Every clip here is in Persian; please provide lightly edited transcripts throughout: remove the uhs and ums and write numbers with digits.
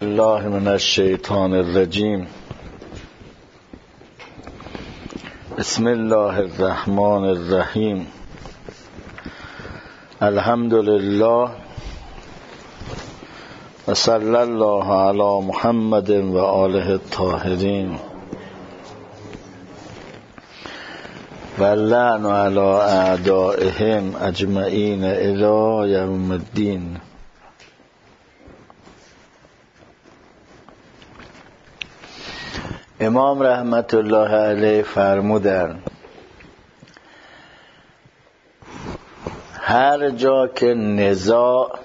الله من الشیطان الرجیم. بسم الله الرحمن الرحیم. الحمد لله و صلی الله علی محمد و آله الطاهرین و لعن علی اعدائهم اجمعین الی یوم الدین. امام رحمت الله علیه فرمودن هر جا که نزاع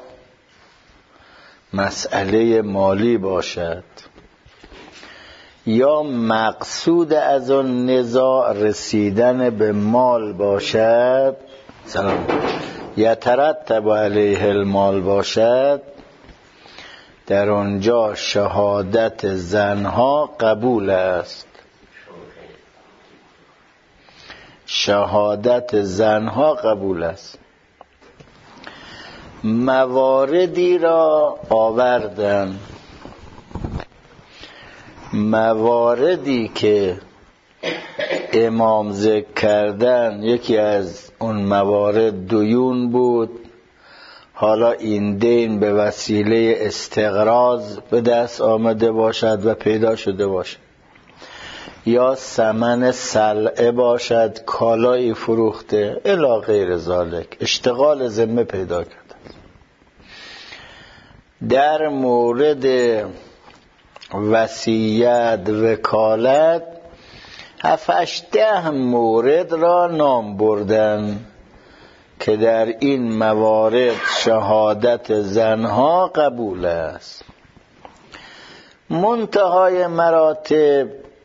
مسئله مالی باشد یا مقصود از آن نزاع رسیدن به مال باشد، یترتب علیه المال باشد، در آنجا شهادت زنها قبول است. شهادت زنها قبول است. مواردی را آوردن، مواردی که امام ذکر کردن، یکی از اون موارد دیون بود. حالا این دین به وسیله استقراض به دست آمده باشد و پیدا شده باشد، یا ثمن سلعه باشد، کالایی فروخته الی غیر ذالک، اشتغال ذمه پیدا کرده. در مورد وصیت، وکالت 7-8 مورد را نام بردن که در این موارد شهادت زنها قبول است. منتهای مراتب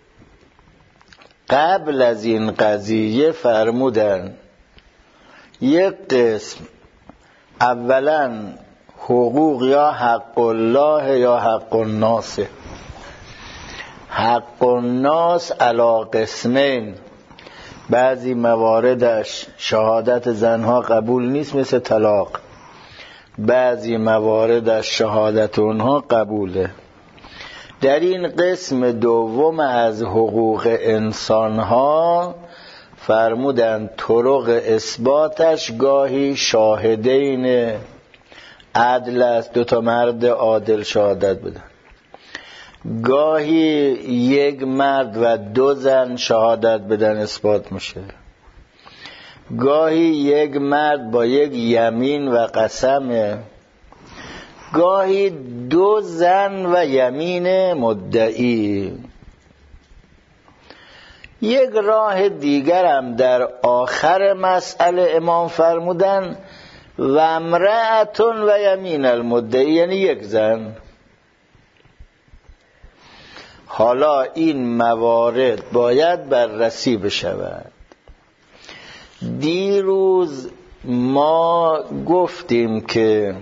قبل از این قضیه فرمودن یک قسم، اولا حقوق یا حق الله یا حق الناس. حق الناس علی قسمین، بعضی مواردش شهادت زنها قبول نیست مثل طلاق، بعضی مواردش شهادت اونها قبوله. در این قسم دوم از حقوق انسانها فرمودن طرق اثباتش گاهی شاهدین عدل است، 2 مرد عادل شهادت بدن، گاهی یک مرد و 2 زن شهادت بدن اثبات میشه، گاهی یک مرد با یک یمین و قسمه، گاهی 2 زن و یمین مدعی. یک راه دیگر هم در آخر مسئله امام فرمودن و امرأتون و یمین المدعی، یعنی یک زن. حالا این موارد باید بررسی بشود. دیروز ما گفتیم که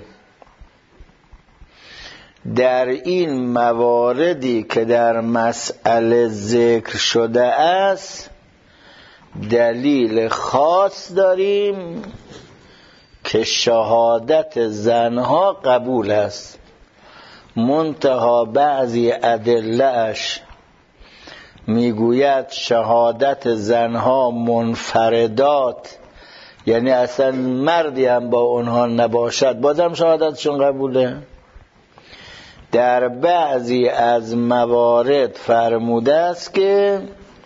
در این مواردی که در مسئله ذکر شده است دلیل خاص داریم که شهادت زنها قبول است. منتها بعضی ادله اش میگوید شهادت زنها منفردات، یعنی اصلا مردی هم با اونها نباشد بازم شهادتشون قبوله. در بعضی از موارد فرموده است که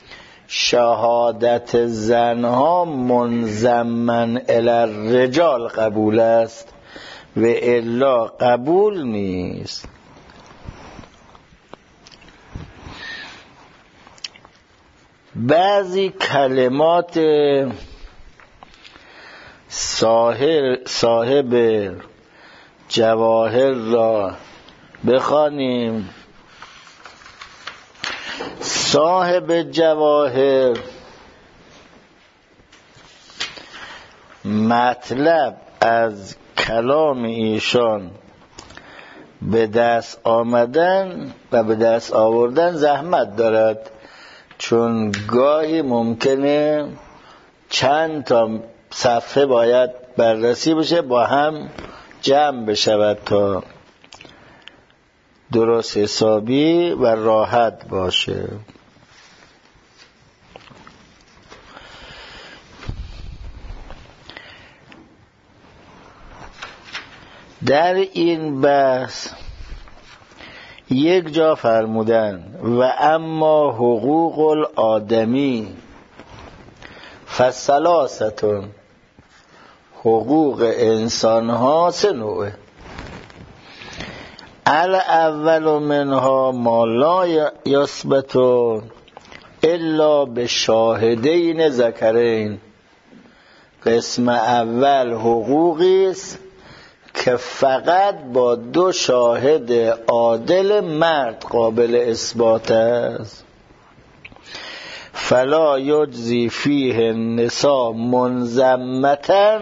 شهادت زنها منضمن الی الرجال قبول است و الا قبول نیست. بعضی کلمات صاحب جواهر را بخوانیم. صاحب جواهر مطلب از کلام ایشان به دست آمدن و به دست آوردن زحمت دارد، چون گاهی ممکنه چند تا صفحه باید بررسی بشه، با هم جمع بشود تا درست حسابی و راحت باشه. در این بحث یک جا فرمودن و اما حقوق الآدمی فثلاثه، حقوق انسان ها سه نوعه. الاول منها ما لا یثبت الا بشاهدین ذکرین. قسم اول حقوقی است که فقط با دو شاهد عادل مرد قابل اثبات است. فلا یجزی فیه النساء منضمة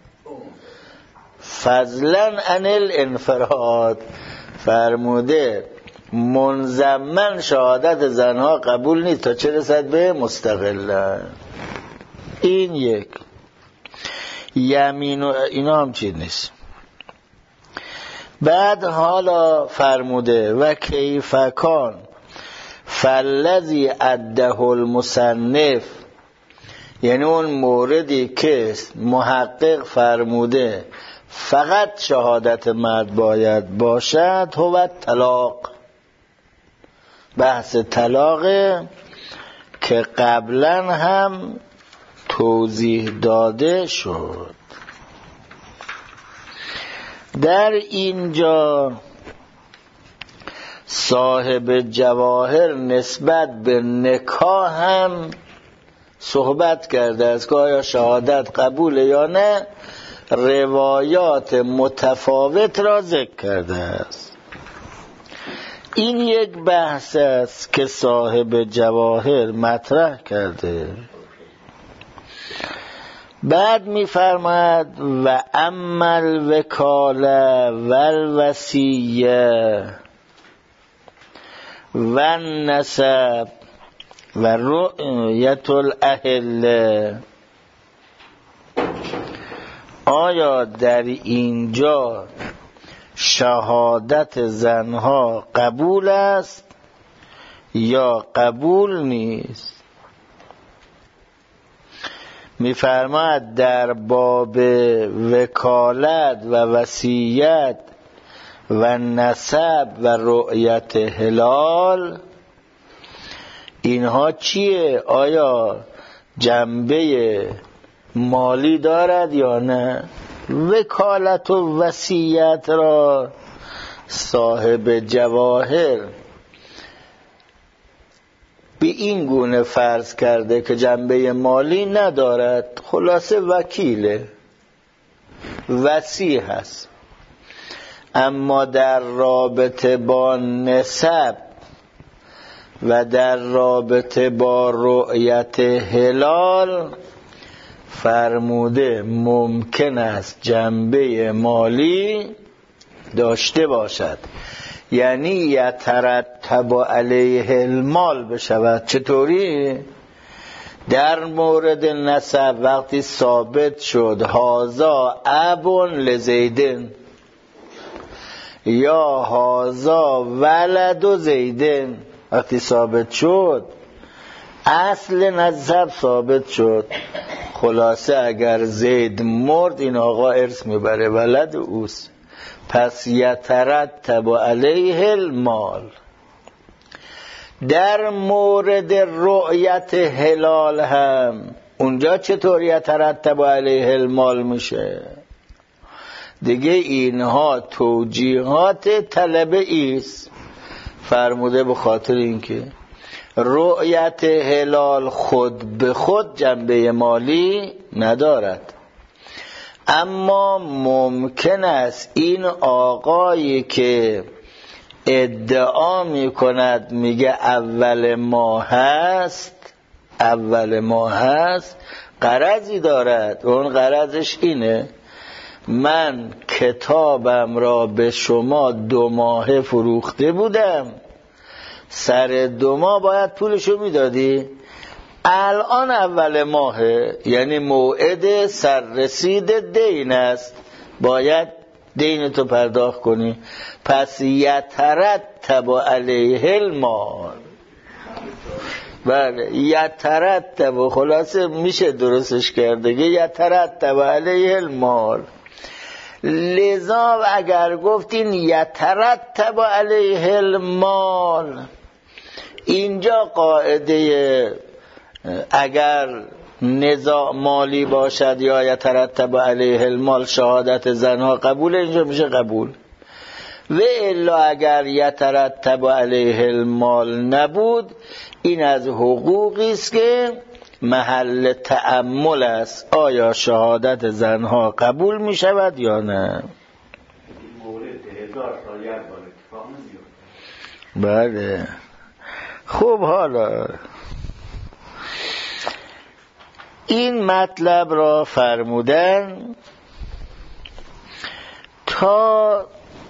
فضلا عن الانفراد. فرموده منضمن شهادت زنها قبول نیست تا چه رسد به مستقلن. این یک. یمین و اینا هم چیز نیست. بعد حالا فرموده و کیف کان فالذی عده المصنف، یعنی اون موردی که محقق فرموده فقط شهادت مرد باید باشد، هو طلاق. بحث طلاقه که قبلا هم توضیح داده شد. در اینجا صاحب جواهر نسبت به نکاح هم صحبت کرده است که آیا شهادت قبوله یا نه. روایات متفاوت را ذکر کرده است. این یک بحث است که صاحب جواهر مطرح کرده. بعد می‌فرماید و اما الوکاله و الوصیه و النسب و رؤیت الاهله. آیا در اینجا شهادت زنها قبول است یا قبول نیست؟ می‌فرماید در باب وکالت و وصیت و نسب و رؤیت هلال، اینها چیه؟ آیا جنبه مالی دارد یا نه؟ وکالت و وصیت را صاحب جواهر به این گونه فرض کرده که جنبه مالی ندارد. خلاصه وکیله، وصی هست. اما در رابطه با نسب و در رابطه با رؤیت هلال فرموده ممکن است جنبه مالی داشته باشد، یعنی یترتب علیه المال بشود. چطوری؟ در مورد نسب وقتی ثابت شد هازا اب لزیدن یا هازا ولد زیدن، وقتی ثابت شد اصل نسب ثابت شد. خلاصه اگر زید مرد این آقا ارث میبره، ولد اوست. پس یترتب علیه المال. در مورد رؤیت هلال هم اونجا چطور یترتب علیه المال میشه؟ دیگه اینها توجیهات طلبه است. فرموده به خاطر اینکه رؤیت هلال خود به خود جنبه مالی ندارد، اما ممکن است این آقایی که ادعا می کند میگه اول ماه هست غرضی دارد و اون غرضش اینه من کتابم را به شما 2 ماه فروخته بودم، سر 2 ماه باید پولشو میدادی، الان اول ماهه، یعنی موعد سررسید دین است، باید دینتو پرداخت کنی. پس یترتب علیه المال. بله یترتب، خلاصه میشه درستش کرده، یترتب علیه المال. لذا اگر گفتین یترتب علیه المال، اینجا قاعده اگر نزاع مالی باشد یا یترتب علیه المال شهادت زنها قبول، اینجا میشه قبول. و الا اگر یترتب علیه المال نبود، این از حقوقی است که محل تأمل است، آیا شهادت زنها قبول می شود یا نه. بله خوب، حالا این مطلب را فرمودن تا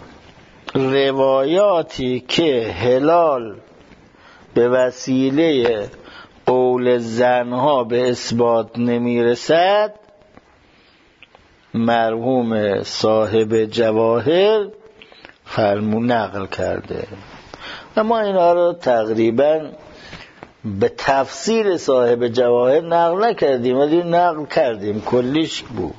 روایاتی که حلال به وسیله قول زنها به اثبات نمیرسد، مرحوم صاحب جواهر نقل کرده و ما اینا رو تقریبا به تفصیل صاحب جواهر نقل نکردیم، ولی نقل کردیم، کلیش بود.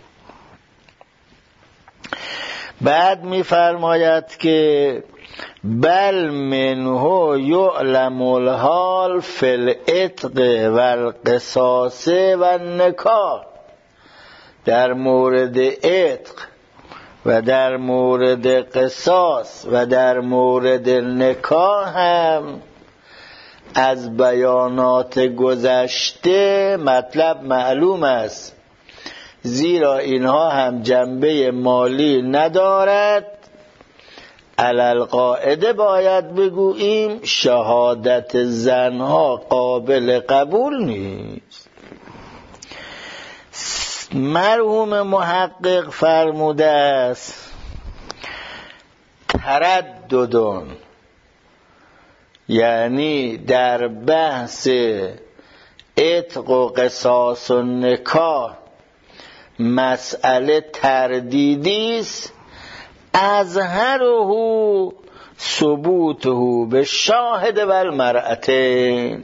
بعد می‌فرماید که بل منه یعلم الحال فی العتق و القصاص و النکاح. در مورد عتق و در مورد قصاص و در مورد نکاح هم از بیانات گذشته مطلب معلوم است، زیرا اینها هم جنبه مالی ندارد. علالقاعده باید بگوییم شهادت زنها قابل قبول نیست. مرحوم محقق فرموده است ترددون، یعنی در بحث عتق و قصاص و نکاح مسئله تردیدی است، اظهره ثبوته به شاهد و المرأتین.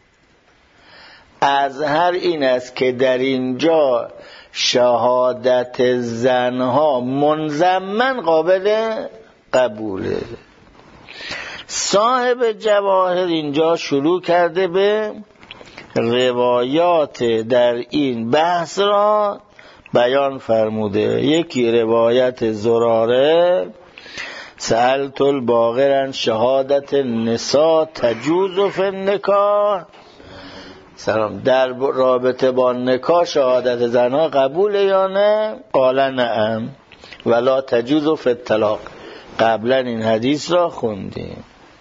اظهر این است که در اینجا شهادت زنها منضمن قابل قبوله. صاحب جواهر اینجا شروع کرده به روایات در این بحث را بیان فرموده. یکی روایت زراره سألت الباقر شهادت النساء تجوز فی النکاح، سلام، در رابطه با نکاح شهادت زنها قبوله یا نه؟ قال نعم ولا تجوز فی الطلاق. قبلا این حدیث را خوندیم.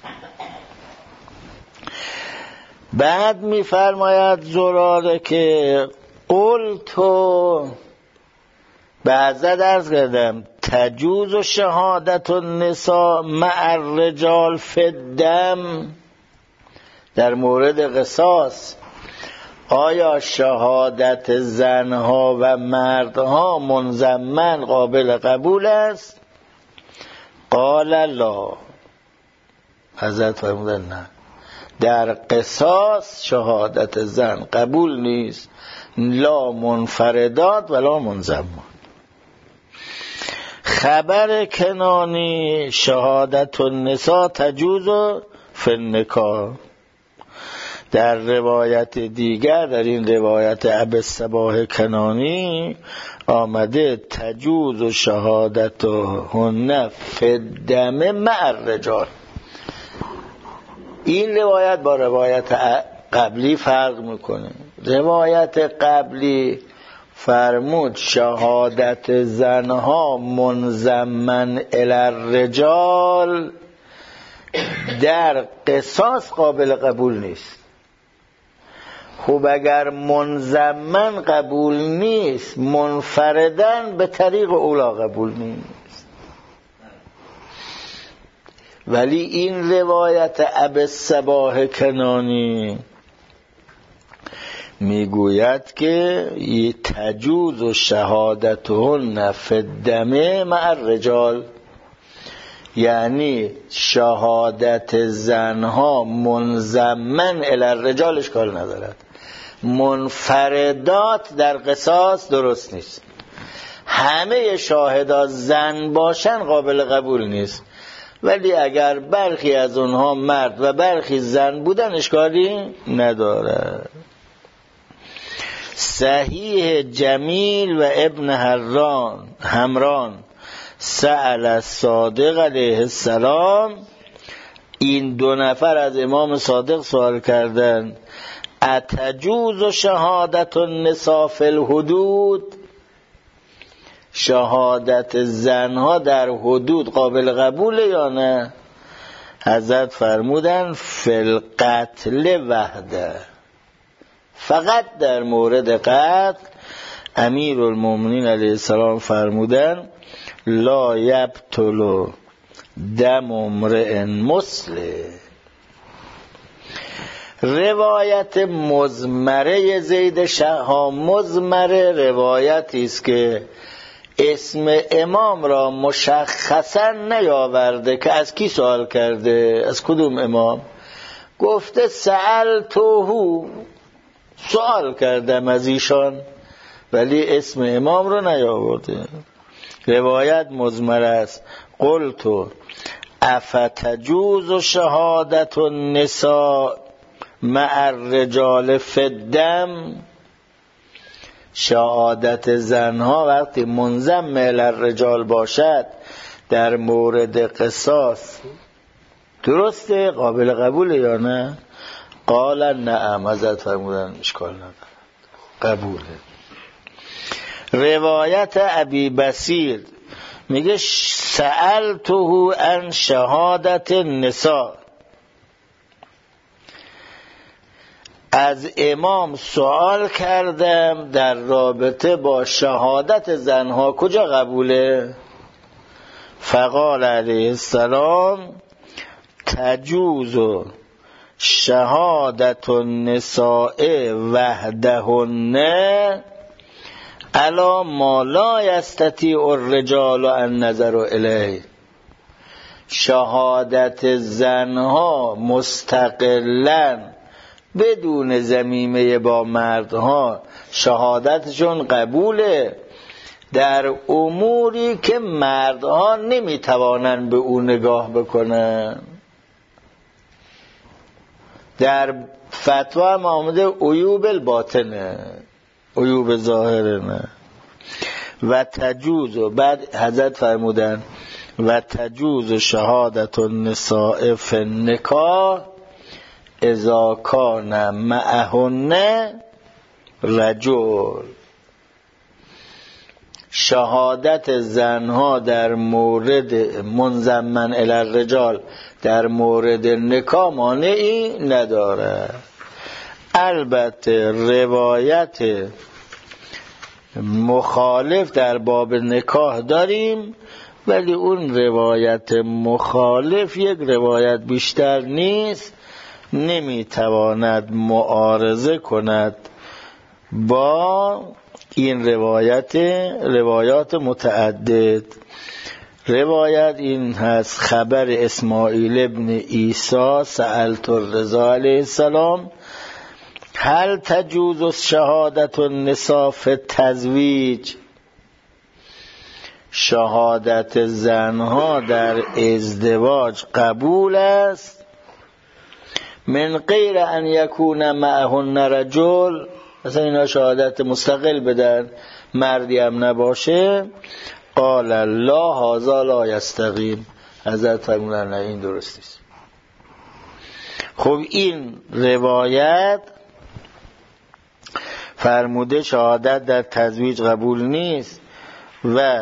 بعد میفرماید زراره که قلتو، بعضا درس کردم، تجوز و شهادت النساء مع الرجال فی الدم. در مورد قصاص آیا شهادت زنها و مردها منضمن قابل قبول است؟ قال لا، حضرت فرمودن نه، در قصاص شهادت زن قبول نیست، لا منفردات ولا منضمن. خبر کنانی شهادت النساء تجوز فی النکاح. در روایت دیگر، در این روایت ابی الصباح کنانی آمده تجوز و شهادت هن فی الدم مع الرجال. این روایت با روایت قبلی فرق میکنه. روایت قبلی فرمود شهادت زنها منضمن الی الرجال، در قصاص قابل قبول نیست. خب اگر منضمن قبول نیست، منفردن به طریق اولا قبول نیست. ولی این روایت ابی الصباح کنانی میگوید که تجوز و شهادتهن فی الدم مع الرجال، یعنی شهادت زنها منضمن الی الرجال اشکال ندارد، منفردات در قصاص درست نیست. همه شاهدان زن باشن قابل قبول نیست، ولی اگر برخی از اونها مرد و برخی زن بودن اشکالی نداره. صحیح جمیل و ابن همران سأل الصادق علیه السلام، این دو نفر از امام صادق سوال کردند اتجوز شهادت النساء فی الحدود، شهادت زنها در حدود قابل قبوله یا نه؟ حضرت فرمودن فی القتل وحده، فقط در مورد قتل امیرالمومنین علیه السلام فرمودن لا یبطل دم امرئ مسلم. روایت مزمره زید شها مزمره روایتی است که اسم امام را مشخصا نیاورده که از کی سوال کرده، از کدوم امام. گفته سألتهو، سوال کردم از ایشان، ولی اسم امام را نیاورده. روایت مزمره است. قلت افتجوز شهادت النساء مع الرجال فی الدم، شهادت زنها وقتی منضم الی الرجال باشد در مورد قصاص درسته، قابل قبوله یا نه؟ قال نعم، حضرت فرمودن اشکال نداره، قبوله. روایت ابی بصیر میگه سألته عن شهادت النساء، از امام سوال کردم در رابطه با شهادت زنها کجا قبوله؟ فقال علیه السلام تجوز شهادت النساء وحدهن الا ما لا یستطیع الرجال ان نظر الیه، شهادت زنها مستقلاً بدون ضمیمه با مردها شهادتشون قبوله در اموری که مردها نمیتوانن به اون نگاه بکنن. در فتوا هم آمده عیوب الباطنه، عیوب ظاهره نه. و تجوز، و بعد حضرت فرمودن و تجوز شهادت النساء فی النکاح اذا کان معهن رجل، شهادت زنها در مورد منضمن الی الرجال در مورد نکاح مانعی نداره. البته روایت مخالف در باب نکاح داریم، ولی اون روایت مخالف یک روایت بیشتر نیست، نمیتواند معارضه کند با این روایات متعدد. روایت این هست: خبر اسماعیل ابن عیسی سألت الرضا علیه السلام هل تجوز شهادت النساء فی التزویج، شهادت زنها در ازدواج قبول است من غیر ان یکون معهن رجل، مثلا اینا شهادت مستقل بدن مردی هم نباشه. قال لا هذا لا یستقیم، حضرت فرمودن نه این درست نیست. خب این روایت فرموده شهادت در تزویج قبول نیست و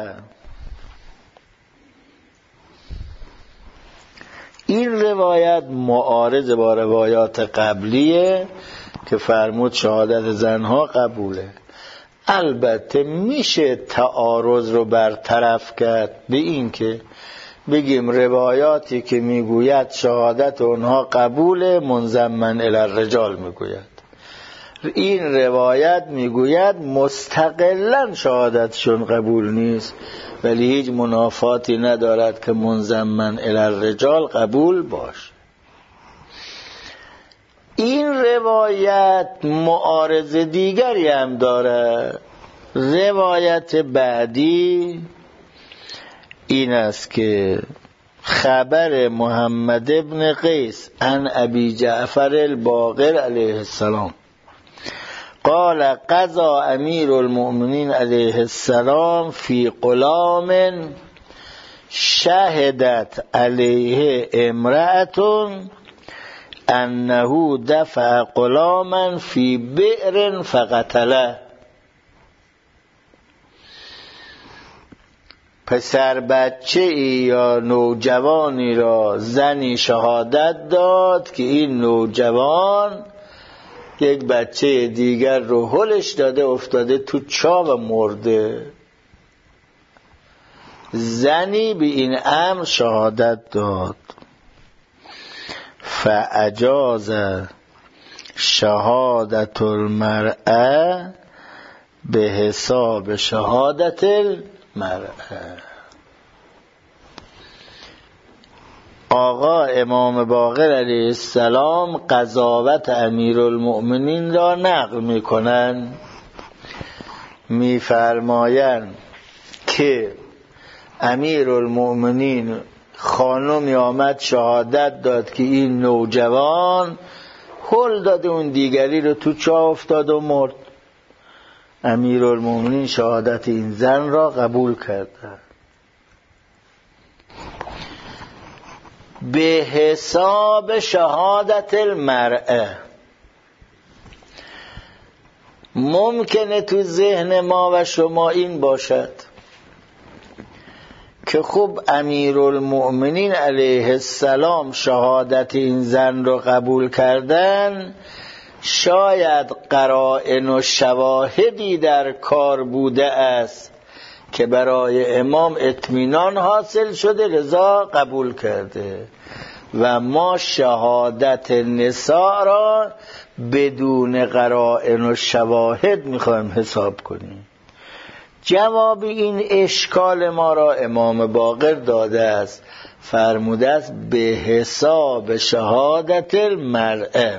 این روایت معارض با روایات قبلیه که فرمود شهادت زنها قبوله. البته میشه تعارض رو برطرف کرد به این که بگیم روایاتی که میگوید شهادت اونها قبوله منضمن الی الرجال میگوید، این روایت میگوید مستقلا شهادتشون قبول نیست، ولی هیچ منافاتی ندارد که منضمن الی الرجال قبول باشه. این روایت معارض دیگری هم داره. روایت بعدی این است که خبر محمد ابن قیس عن ابی جعفر الباقر علیه السلام قال قضى امیر المؤمنین علیه السلام فی غلام شهدت علیه امرأة انه دفع غلاما فی بئر فقتله. پسر بچه ای یا نوجوانی را زنی شهادت داد که این نوجوان یک بچه دیگر رو هلش داده افتاده تو چاه و مرده. زنی به این امر شهادت داد. فاجاز شهادت المرأة به حساب شهادت المرأة. آقا امام باقر علیه السلام قضاوت امیرالمؤمنین را نقل میکنند، میفرمایند که امیرالمؤمنین خانمی آمد شهادت داد که این نوجوان هل داده اون دیگری رو تو چاه افتاد و مرد. امیرالمؤمنین شهادت این زن را قبول کردند به حساب شهادت المرأة. ممکنه تو ذهن ما و شما این باشد که خب امیرالمؤمنین علیه السلام شهادت این زن رو قبول کردن، شاید قرائن و شواهدی در کار بوده است که برای امام اطمینان حاصل شده لذا قبول کرده و ما شهادت نساء را بدون قرائن و شواهد میخوایم حساب کنیم. جواب این اشکال ما را امام باقر داده است، فرموده است به حساب شهادت المرأة.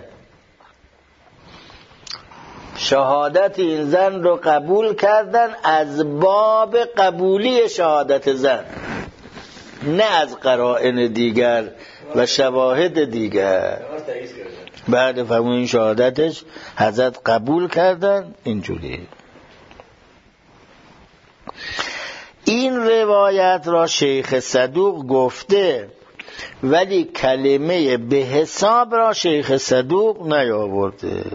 شهادت این زن رو قبول کردن از باب قبولی شهادت زن، نه از قرائن دیگر و شواهد دیگر. بعد فهمون شهادتش حضرت قبول کردن. اینجوری این روایت را شیخ صدوق گفته، ولی کلمه به حساب را شیخ صدوق نیاورده.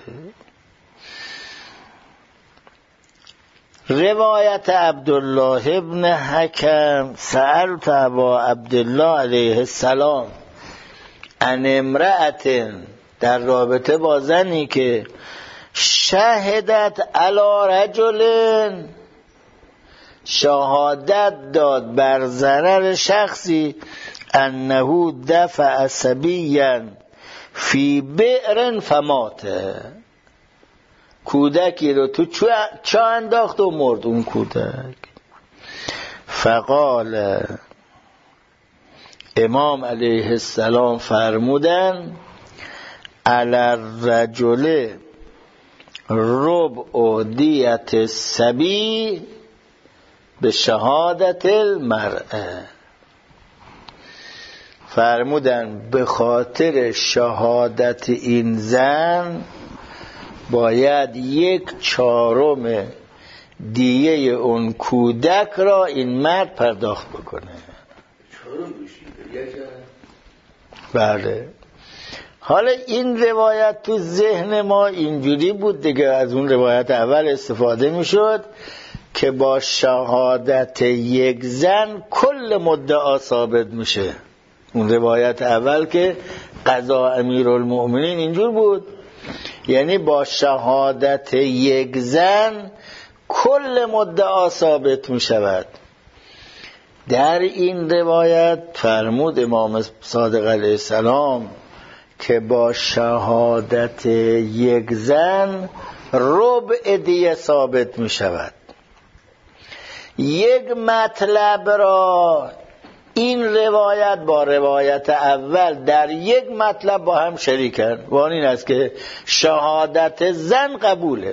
روایت عبدالله ابن حکم سألت ابا عبدالله علیه السلام عن امرأة، در رابطه با زنی که شهدت علی رجل، شهادت داد بر ضرر شخصی، انه دفع صبیا فی بئر فمات، کودکی رو تو چاه انداخت و مرد اون کودک. فقال امام علیه السلام فرمودن علی الرجل ربع دیت الصبی به شهادت المرأة. فرمودن به خاطر شهادت این زن باید 1/4 دیه اون کودک را این مرد پرداخت بکنه. بله. حالا این روایت تو ذهن ما اینجوری بود دیگه، از اون روایت اول استفاده میشد که با شهادت یک زن کل مدعا ثابت میشه. اون روایت اول که قضا امیرالمؤمنین اینجور بود، یعنی با شهادت یک زن کل مدعا ثابت می شود. در این روایت فرمود امام صادق علیه السلام که با شهادت یک زن ربع دیه ثابت می شود. یک مطلب را این روایت با روایت اول در یک مطلب با هم شریکن و آن این است که شهادت زن قبوله.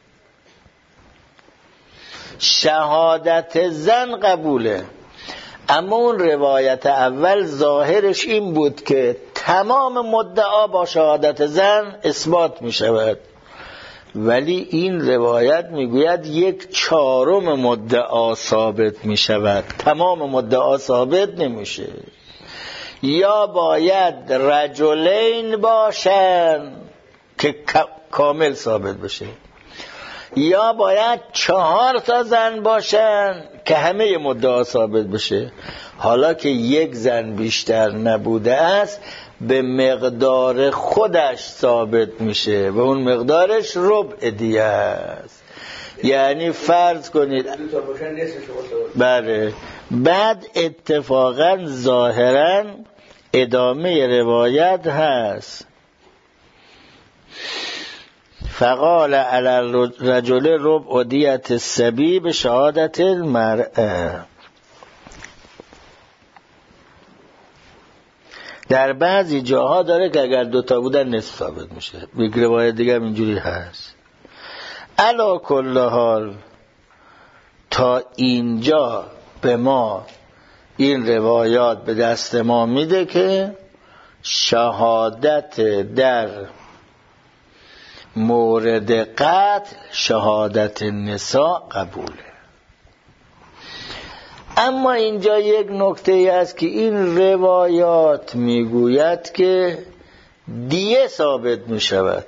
شهادت زن قبوله، اما اون روایت اول ظاهرش این بود که تمام مدعا با شهادت زن اثبات می شود، ولی این روایت میگوید 1/4 مدعا ثابت می شود، تمام مدعا ثابت نمیشه. یا باید رجلین باشن که کامل ثابت بشه، یا باید 4 تا زن باشن که همه مدعا ثابت بشه. حالا که یک زن بیشتر نبوده است به مقدار خودش ثابت میشه و اون مقدارش ربع دیه است. یعنی فرض کنید بله، بعد اتفاقا ظاهرا ادامه روایت هست فقال علی الرجل ربع دیت الصبی به شهادت المرأه. در بعضی جاها داره که اگر 2 تا بودن نصف ثابت میشه. یک روایت دیگه اینجوری هست. علی کل حال تا اینجا به ما این روایات به دست ما میده که شهادت در مورد قتل شهادت نساء قبوله. اما اینجا یک نکته ای است که این روایات میگوید که دیه ثابت میشود،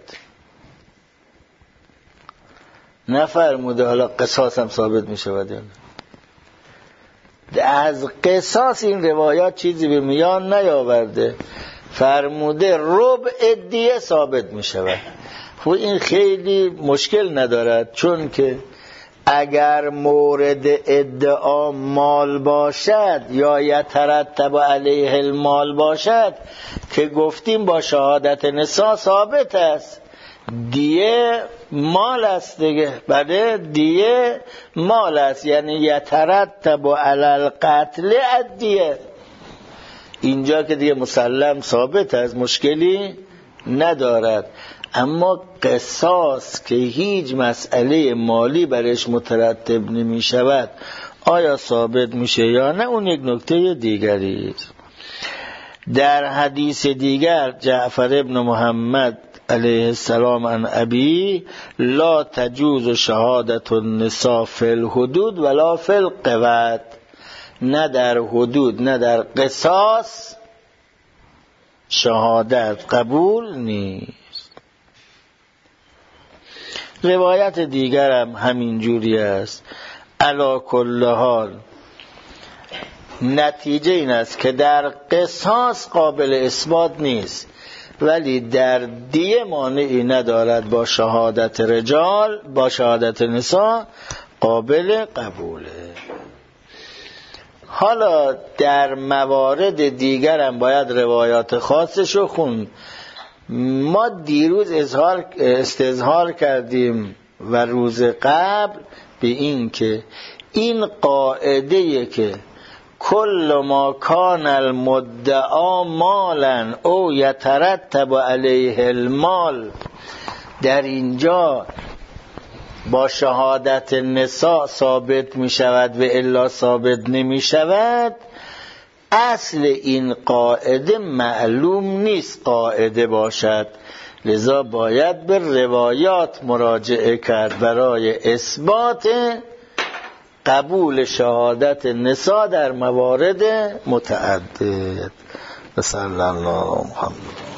نفرموده حالا قصاص هم ثابت میشود یا نه. از قصاص این روایات چیزی به میان نیاورده، فرموده ربع دیه ثابت میشود. خب این خیلی مشکل ندارد، چون که اگر مورد ادعا مال باشد یا یترتب علیه المال باشد که گفتیم با شهادت نساء ثابت است، دیه مال است دیگه. بله دیه مال است، یعنی یترتب علی القتل الدیه. اینجا که دیگه مسلم ثابت است، مشکلی ندارد. اما قصاص که هیچ مسئله مالی برش مترتب نمی شود آیا ثابت میشه یا نه، اون یک نکته دیگری است. در حدیث دیگر جعفر ابن محمد علیه السلام عن ابی لا تجوز شهادت النساء فی الحدود ولا فی القواد، نه در حدود نه در قصاص شهادت قبول نیست. روایت دیگر هم همین جوری است. علی کل حال نتیجه این است که در قصاص قابل اثبات نیست، ولی در دیه مانعی ندارد با شهادت رجال، با شهادت نساء قابل قبوله. حالا در موارد دیگر هم باید روایات خاصشو خوند. ما دیروز استظهار کردیم و روز قبل به این که این قاعده که کل ما کان المدعا مالا او یترتب علیه المال در اینجا با شهادت نساء ثابت می شود و الا ثابت نمی شود. اصل این قاعده معلوم نیست قاعده باشد، لذا باید به روایات مراجعه کرد برای اثبات قبول شهادت نساء در موارد متعدد. صلی الله محمد.